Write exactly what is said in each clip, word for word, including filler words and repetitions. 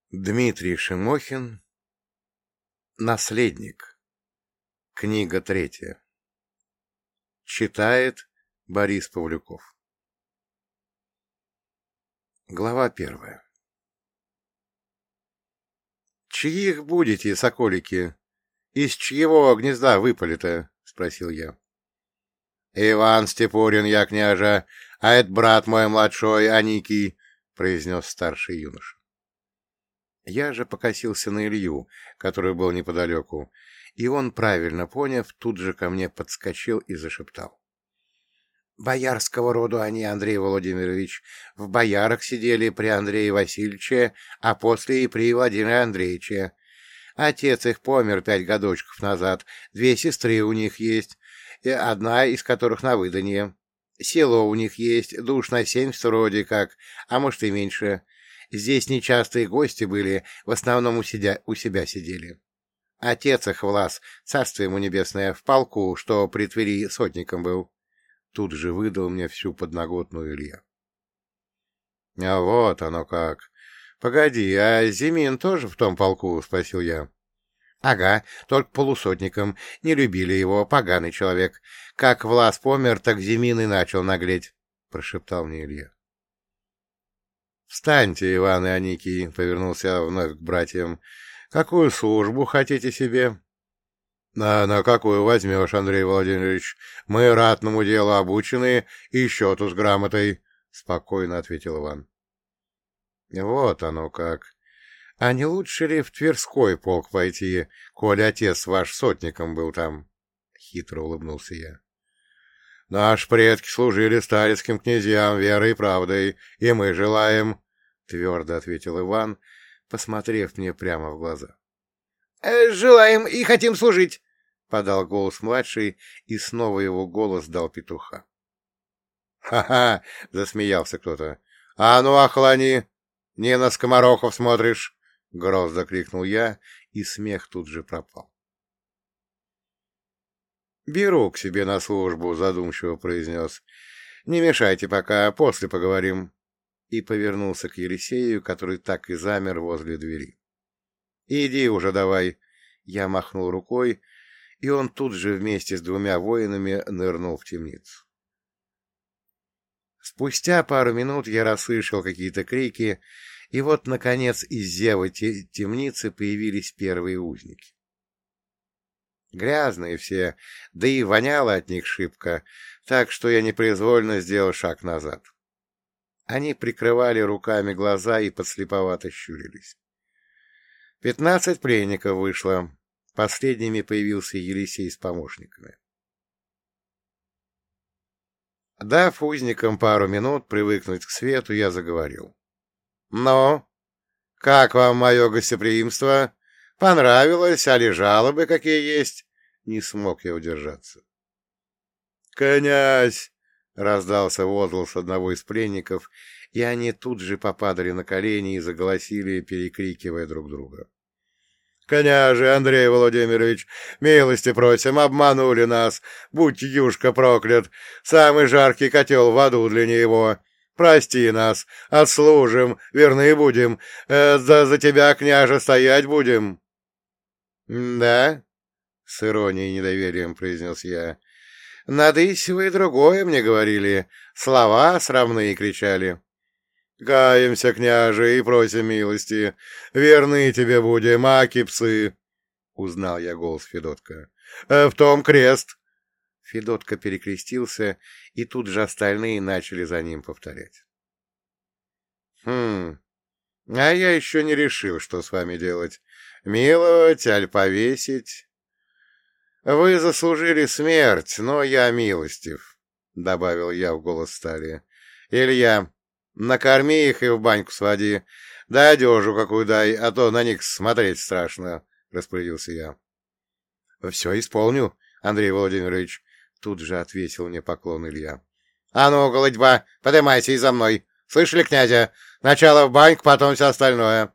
Дмитрий Шимохин. Наследник. Книга третья. Читает Борис Павлюков. Глава первая. «Чьих будете, соколики? Из чьего гнезда выпали-то?» — спросил я. «Иван Степурин, я княжа, а это брат мой младшой, Аникий», — произнес старший юноша. Я же покосился на Илью, который был неподалеку, и он, правильно поняв, тут же ко мне подскочил и зашептал. «Боярского роду они, Андрей Владимирович, в боярах сидели при Андрее Васильевиче, а после и при Владимире Андреевиче. Отец их помер пять годочков назад, две сестры у них есть, одна из которых на выданье. Село у них есть, душ на семьдесят вроде как, а может и меньше. Здесь нечастые гости были, в основном у, сидя, у себя сидели. Отец их, Влас, царство ему небесное, в полку, что при Твери сотником был». Тут же выдал мне всю подноготную Илья. — А вот оно как. Погоди, а Зимин тоже в том полку? — спросил я. — Ага, только полусотником. Не любили его, поганый человек. Как Влас помер, так Зимин и начал наглеть, — прошептал мне Илья. — Встаньте, Иван и Аникий, — повернулся вновь к братьям. — Какую службу хотите себе? — А на какую возьмешь, Андрей Владимирович? Мы ратному делу обучены и счету с грамотой, — спокойно ответил Иван. — Вот оно как. А не лучше ли в Тверской полк пойти, коли отец ваш сотником был там? — хитро улыбнулся я. — Наши предки служили старецким князьям верой и правдой, и мы желаем, — твердо ответил Иван, посмотрев мне прямо в глаза. — Желаем и хотим служить, — подал голос младший, и снова его голос дал петуха. «Ха — Ха-ха! — засмеялся кто-то. — А ну, охлани! Не на скоморохов смотришь! — грозно крикнул я, и смех тут же пропал. — Беру к себе на службу, — задумчиво произнес. — Не мешайте пока, после поговорим. И повернулся к Елисею, который так и замер возле двери. — Иди уже давай! Я махнул рукой, и он тут же вместе с двумя воинами нырнул в темницу. Спустя пару минут я расслышал какие-то крики, и вот, наконец, из зевы те темницы появились первые узники. Грязные все, да и воняло от них шибко, так что я непроизвольно сделал шаг назад. Они прикрывали руками глаза и подслеповато щурились. Пятнадцать пленников вышло. Последними появился Елисей с помощниками. Дав узникам пару минут привыкнуть к свету, я заговорил. — Ну, как вам мое гостеприимство? Понравилось, али жалобы какие есть? Не смог я удержаться. — Князь! — раздался возглас одного из пленников, и они тут же попадали на колени и заголосили, перекрикивая друг друга. «Княже Андрей Владимирович, милости просим, обманули нас, будь юшка проклят, самый жаркий котел в аду для него. Прости нас, отслужим, верны будем, э, за, за тебя, княже, стоять будем». «Да?» — с иронией и недоверием произнес я. «Надысь вы другое мне говорили, слова срамные кричали». «Каемся, княже, и просим милости. Верны тебе будем, аки псы!» — узнал я голос Федотка. «В том крест!» Федотка перекрестился, и тут же остальные начали за ним повторять. «Хм, а я еще не решил, что с вами делать. Миловать, аль повесить?» «Вы заслужили смерть, но я милостив», — добавил я в голос стали. «Илья, накорми их и в баньку своди. Да одежу какую дай, а то на них смотреть страшно, — распорядился я. — Все исполню, Андрей Владимирович, — тут же отвесил мне поклон Илья. — А ну, голодьба, подымайся и за мной. Слышали, князя? Начало в баньку, потом все остальное.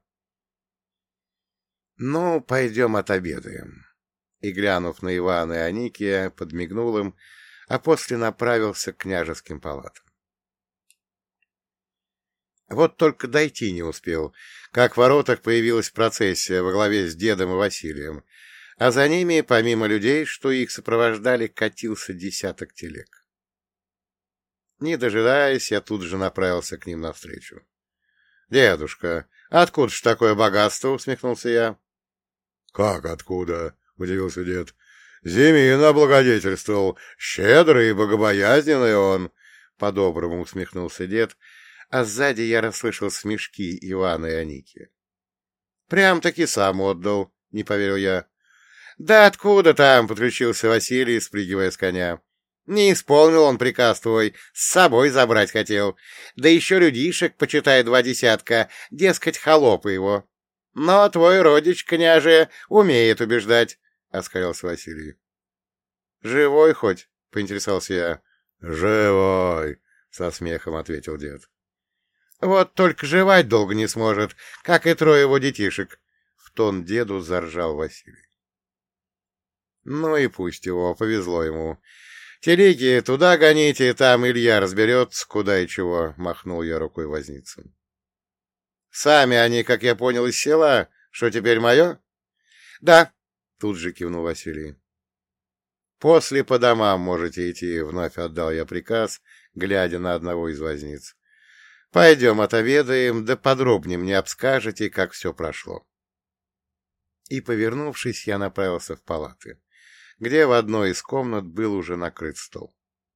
— Ну, пойдем отобедаем. И, глянув на Ивана и Аникия, подмигнул им, а после направился к княжеским палатам. Вот только дойти не успел, как в воротах появилась процессия во главе с дедом и Василием, а за ними, помимо людей, что их сопровождали, катился десяток телег. Не дожидаясь, я тут же направился к ним навстречу. — Дедушка, откуда ж такое богатство? — усмехнулся я. — Как откуда? — удивился дед. — Зимин облагодетельствовал. Щедрый и богобоязненный он. По-доброму усмехнулся дед, а сзади я расслышал смешки Ивана и Аники. — Прям-таки сам отдал, — не поверил я. — Да откуда там? — подключился Василий, спрыгивая с коня. — Не исполнил он приказ твой, с собой забрать хотел. Да еще людишек, почитай, два десятка, дескать, холопы его. Но твой родич, княже, умеет убеждать, — оскалился Василий. — Живой хоть? — поинтересовался я. — Живой, — со смехом ответил дед. — Вот только жевать долго не сможет, как и трое его детишек, — в тон деду заржал Василий. Ну и пусть его, повезло ему. Телеги туда гоните, там Илья разберется, куда и чего, — махнул я рукой возницам. — Сами они, как я понял, из села. Что теперь мое? — Да, — тут же кивнул Василий. — После по домам можете идти, — вновь отдал я приказ, глядя на одного из возниц. — Пойдем отобедаем, да подробнее мне обскажете, как все прошло. И, повернувшись, я направился в палаты, где в одной из комнат был уже накрыт стол.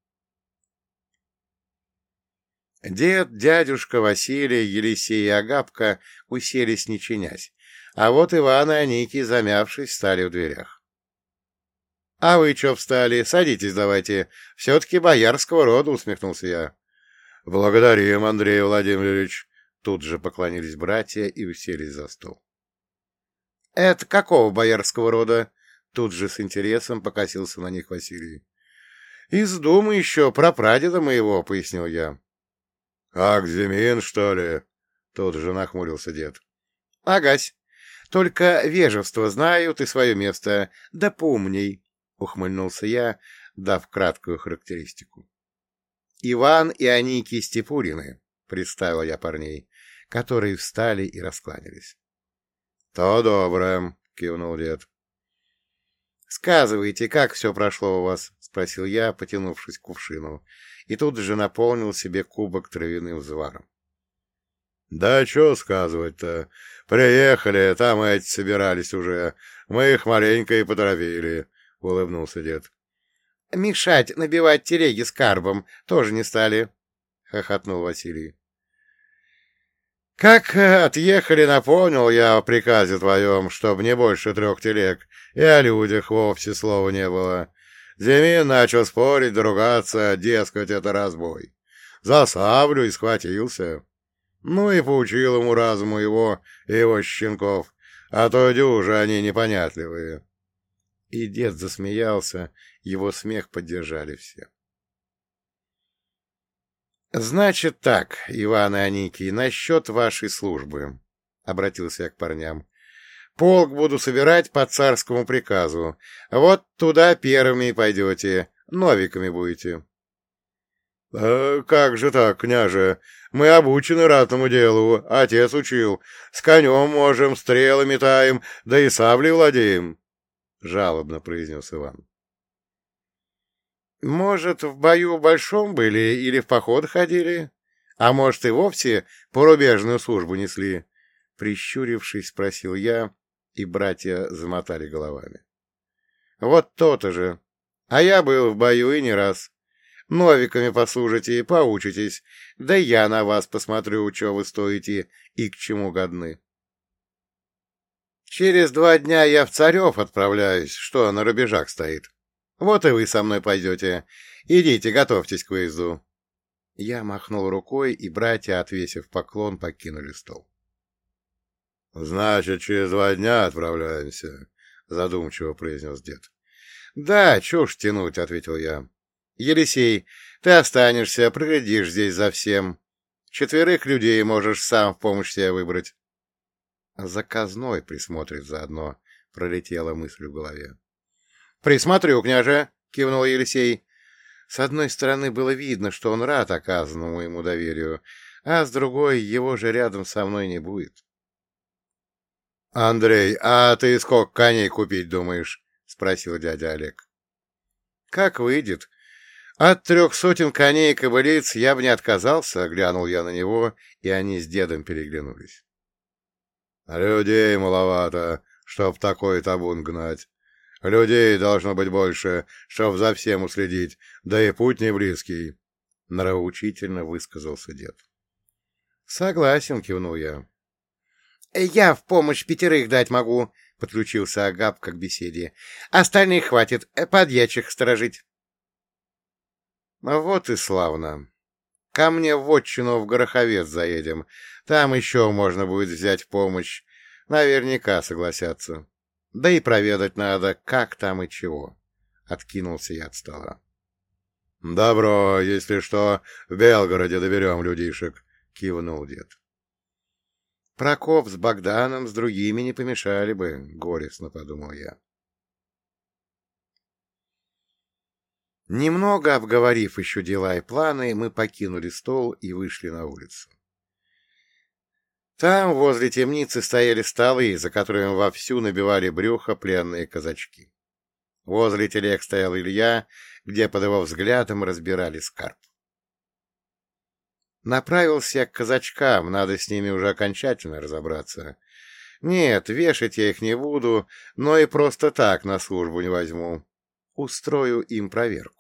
Дед, дядюшка, Василий, Елисей и Агапка уселись не чинясь, а вот Иван и Аники, замявшись, стали в дверях. — А вы чё встали? Садитесь давайте. Все-таки боярского рода, — усмехнулся я. — Благодарим, Андрей Владимирович. Тут же поклонились братья и уселись за стол. — Это какого боярского рода? Тут же с интересом покосился на них Василий. — Из думы еще, прапрадеда моего, — пояснил я. — Как Зимин, что ли? — тут же нахмурился дед. — Агась. Только вежество знают и свое место. Да поумней, — ухмыльнулся я, дав краткую характеристику. — Иван и Аники Степурины, — представил я парней, которые встали и раскланялись. — То доброе, — кивнул дед. — Сказывайте, как все прошло у вас? — спросил я, потянувшись к кувшину, и тут же наполнил себе кубок травяным взваром. — Да что сказывать-то? Приехали, там эти собирались уже. Мы их маленько и поторопили, — улыбнулся дед. — Мешать набивать телеги с карбом тоже не стали, — хохотнул Василий. Как отъехали, напомнил я о приказе твоем, чтоб не больше трех телег, и о людях вовсе слова не было. Зимин начал спорить, доругаться, дескать, это разбой. За саблю и схватился. Ну и поучил ему разуму его и его щенков, а то дюжи они непонятливые. И дед засмеялся, его смех поддержали все. — Значит так, Иван и Аники, насчет вашей службы, — обратился я к парням. — Полк буду собирать по царскому приказу. Вот туда первыми пойдете, новиками будете. — э, Как же так, княже? Мы обучены ратному делу, отец учил. С конем можем, стрелы метаем, да и саблей владеем, — жалобно произнес Иван. Может, в бою большом были или в поход ходили? А может, и вовсе порубежную службу несли? Прищурившись, спросил я, и братья замотали головами. Вот то-то же. А я был в бою и не раз. Новиками послужите и поучитесь, да я на вас посмотрю, что вы стоите и к чему годны. Через два дня я в Царев отправляюсь, что на рубежах стоит. Вот и вы со мной пойдете. Идите, готовьтесь к выезду. Я махнул рукой, и братья, отвесив поклон, покинули стол. — Значит, через два дня отправляемся, — задумчиво произнес дед. — Да, чушь тянуть, — ответил я. — Елисей, ты останешься, приглядишь здесь за всем. Четверых людей можешь сам в помощь себе выбрать. — Заказной присмотрит заодно, — пролетела мысль в голове. — Присмотрю, княже, — кивнул Елисей. С одной стороны, было видно, что он рад оказанному ему доверию, а с другой его же рядом со мной не будет. — Андрей, а ты сколько коней купить думаешь? — спросил дядя Олег. — Как выйдет. От трех сотен коней и кобылиц я бы не отказался, — глянул я на него, и они с дедом переглянулись. — Людей маловато, чтоб такой табун гнать. Людей должно быть больше, чтоб за всем уследить, да и путь не близкий, — нравоучительно высказался дед. — Согласен, — кивнул я. — Я в помощь пятерых дать могу, — подключился Агап к беседе. — Остальных хватит, подьячих сторожить. — Вот и славно. Ко мне в вотчину в Гороховец заедем. Там еще можно будет взять в помощь. Наверняка согласятся. Да и проведать надо, как там и чего. Откинулся я от стола. — Добро, если что, в Белгороде доберем людишек, — кивнул дед. — Прокоп с Богданом с другими не помешали бы, — горестно подумал я. Немного обговорив еще дела и планы, мы покинули стол и вышли на улицу. Там, возле темницы, стояли столы, за которыми вовсю набивали брюхо пленные казачки. Возле телег стоял Илья, где под его взглядом разбирали скарб. Направился я к казачкам, надо с ними уже окончательно разобраться. Нет, вешать я их не буду, но и просто так на службу не возьму. Устрою им проверку.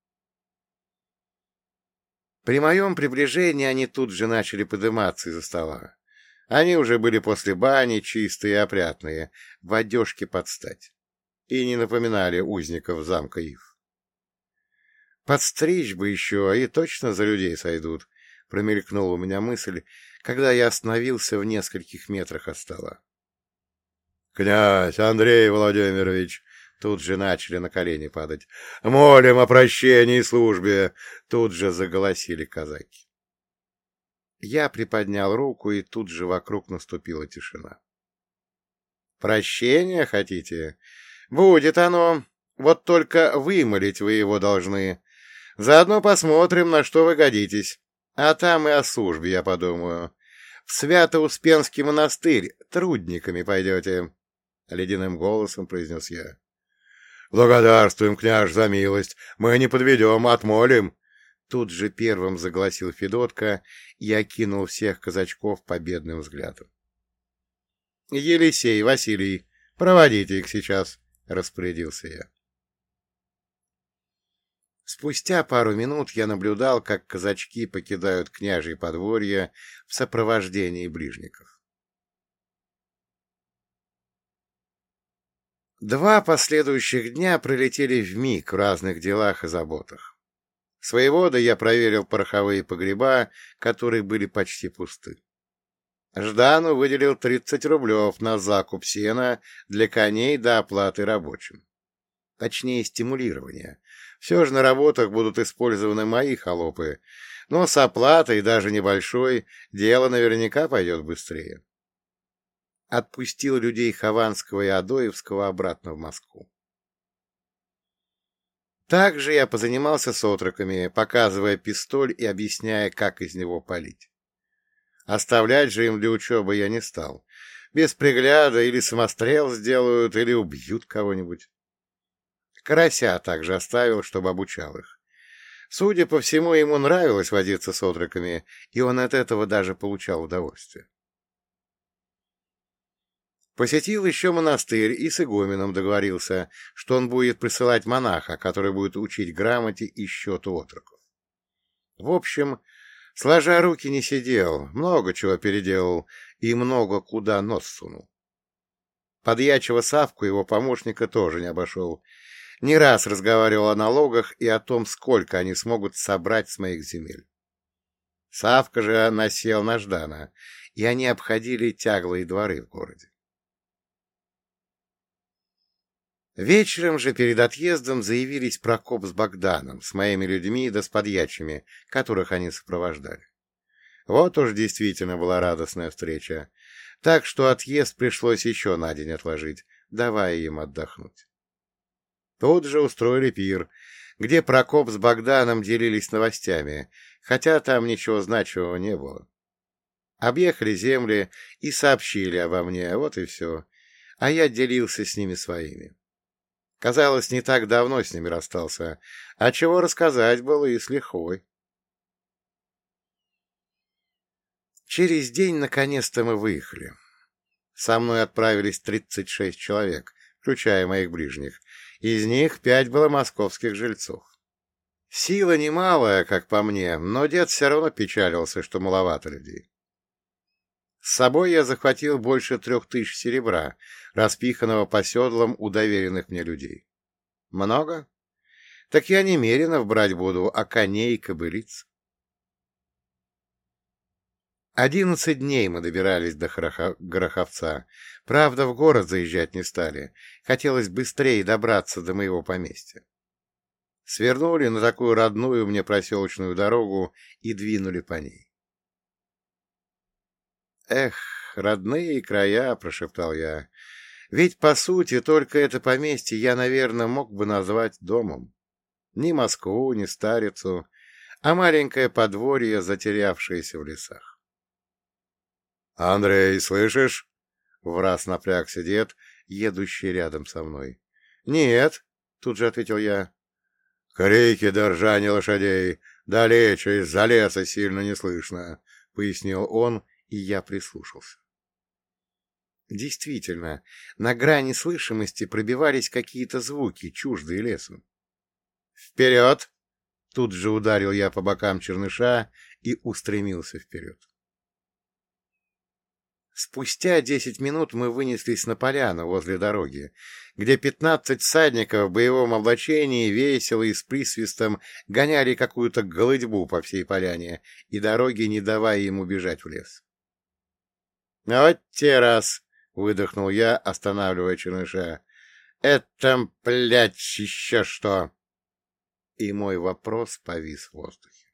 При моем приближении они тут же начали подниматься из-за стола. Они уже были после бани, чистые и опрятные, в одежке под стать, и не напоминали узников замка Ив. Подстричь бы еще, и точно за людей сойдут, промелькнула у меня мысль, когда я остановился в нескольких метрах от стола. — Князь Андрей Владимирович! Тут же начали на колени падать. — Молим о прощении и службе! Тут же заголосили казаки. Я приподнял руку, и тут же вокруг наступила тишина. — Прощения хотите? Будет оно. Вот только вымолить вы его должны. Заодно посмотрим, на что вы годитесь. А там и о службе я подумаю. В Свято-Успенский монастырь трудниками пойдете, — ледяным голосом произнес я. — Благодарствуем, княж, за милость. Мы не подведем, отмолим. Тут же первым загласил Федотка и окинул всех казачков победным взглядом. — Елисей, Василий, проводите их сейчас, — распорядился я. Спустя пару минут я наблюдал, как казачки покидают княжье подворье в сопровождении ближников. Два последующих дня пролетели вмиг в разных делах и заботах. С воеводой я проверил пороховые погреба, которые были почти пусты. Ждану выделил тридцать рублев на закуп сена для коней до оплаты рабочим. Точнее, стимулирования. Все же на работах будут использованы мои холопы, но с оплатой, даже небольшой, дело наверняка пойдет быстрее. Отпустил людей Хованского и Адоевского обратно в Москву. Также я позанимался с отроками, показывая пистоль и объясняя, как из него палить. Оставлять же им для учебы я не стал. Без пригляда или самострел сделают, или убьют кого-нибудь. Карася также оставил, чтобы обучал их. Судя по всему, ему нравилось возиться с отроками, и он от этого даже получал удовольствие. Посетил еще монастырь и с игуменом договорился, что он будет присылать монаха, который будет учить грамоте и счету отроков. В общем, сложа руки не сидел, много чего переделал и много куда нос сунул. Подьячего Савку, его помощника, тоже не обошел. Не раз разговаривал о налогах и о том, сколько они смогут собрать с моих земель. Савка же насел на Ждана, и они обходили тяглые дворы в городе. Вечером же перед отъездом заявились Прокоп с Богданом, с моими людьми да с подьячими, которых они сопровождали. Вот уж действительно была радостная встреча, так что отъезд пришлось еще на день отложить, давая им отдохнуть. Тут же устроили пир, где Прокоп с Богданом делились новостями, хотя там ничего значимого не было. Объехали земли и сообщили обо мне, вот и все. А я делился с ними своими. Казалось, не так давно с ними расстался, а чего рассказать было и с лихвой. Через день наконец-то мы выехали. Со мной отправились тридцать шесть человек, включая моих ближних. Из них пять было московских жильцов. Сила немалая, как по мне, но дед все равно печалился, что маловато людей. С собой я захватил больше трех тысяч серебра, распиханного по седлам у доверенных мне людей. Много? Так я не меринов брать буду, а коней и кобылиц. Одиннадцать дней мы добирались до Хрохо... Гороховца. Правда, в город заезжать не стали. Хотелось быстрее добраться до моего поместья. Свернули на такую родную мне проселочную дорогу и двинули по ней. «Эх, родные края!» — прошептал я. «Ведь, по сути, только это поместье я, наверное, мог бы назвать домом. Ни Москву, ни Старицу, а маленькое подворье, затерявшееся в лесах». «Андрей, слышишь?» — враз напрягся дед, едущий рядом со мной. «Нет», — тут же ответил я. «Крики да ржание лошадей, далече из-за леса сильно не слышно», — пояснил он, и я прислушался. Действительно, на грани слышимости пробивались какие-то звуки, чуждые лесу. «Вперед!» — тут же ударил я по бокам черныша и устремился вперед. Спустя десять минут мы вынеслись на поляну возле дороги, где пятнадцать всадников в боевом облачении весело и с присвистом гоняли какую-то голытьбу по всей поляне и дороге, не давая им убежать в лес. — Вот те раз! — выдохнул я, останавливая черныша. — Это, блядь, еще что? И мой вопрос повис в воздухе.